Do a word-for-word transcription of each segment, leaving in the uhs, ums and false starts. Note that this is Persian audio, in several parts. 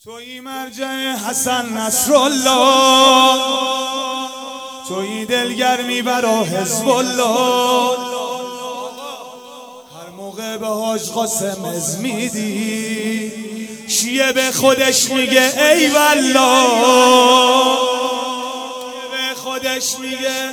توی مرجع حسن نصرالله، توی دلگرمی برا حزب الله. هر موقع به حاج قاسم از میدی شیعه به خودش میگه ای والله، به خودش میگه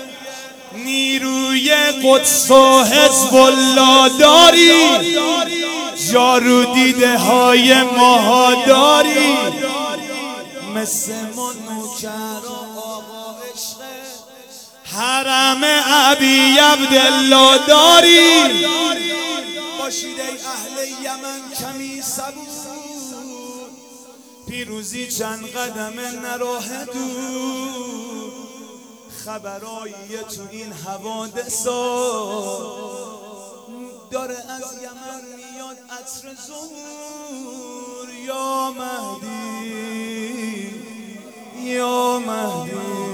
نیروی قدس و حزب الله داری، جارو دیده های ماها داری، مثل من نوکر آقا عشق حرم ابی عبدالله داری. باشید ای اهل یمن کمی صبور، پیروزی چند قدم نراه دور. خبرایی تو این حوادثا داره از یمن میاد عطر ظهور. یا مهدی یا مهدی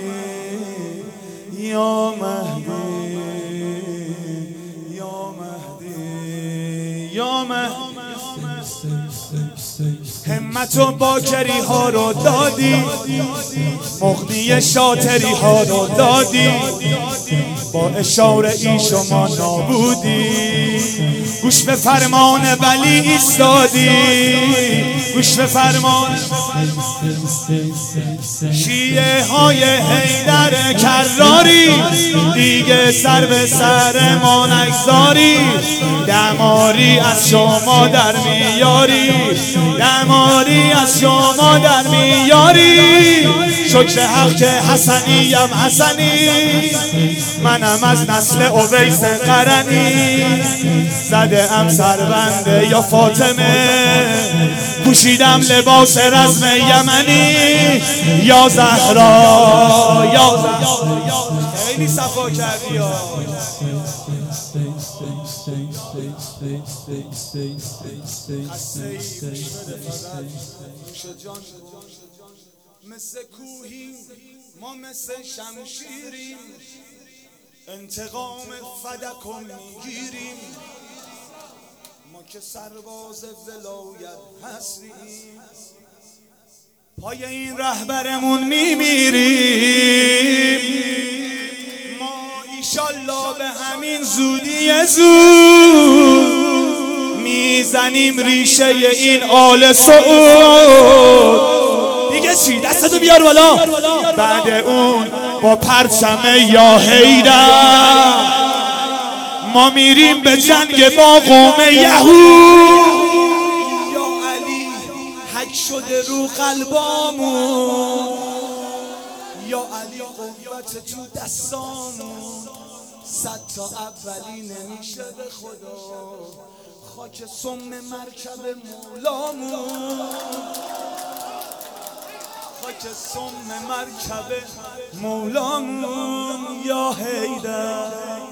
یا مهدی یا مهدی یا مهدی. همت و باکری ها رو دادی، مغنی شاطری ها رو دادی، با اشاره ای شما نابودی. گوش به فرمان ولی ایستادی، گوش به فرمان شیعه های حیدر کراری، دیگه سر به سر ما نگذاری. دماری از شما در میاری، دماری از شما در میاری. شکر حق که حسنی ام حسنی، منم از نسل اویس قرنی. زده ام سربنده یا فاطمه، پوشیدم لباس رزم یمنی. یا زهرا یا زهرا خیلی صفا کردی یا مثل کوهی ما مثل شمشیریم، انتقام فدکم میگیریم. ما که سرباز ولایت هستیم، پای این رهبرمون میمیریم. ما ایشالله به همین زودی زود میزنیم ریشه این آل سعود. دیگه چی؟ دستتو بیار بالا. بعد اون با پرچم یا حیدر ما میریم به جنگ با قوم یهود. یا علی حک شده رو قلبامون، یا علی قوت تو دستامون. صد تا اولی نمیشه به خدا، خاک سم مرکب مولامون، خاک سم مرکب مولامون. یا حیدر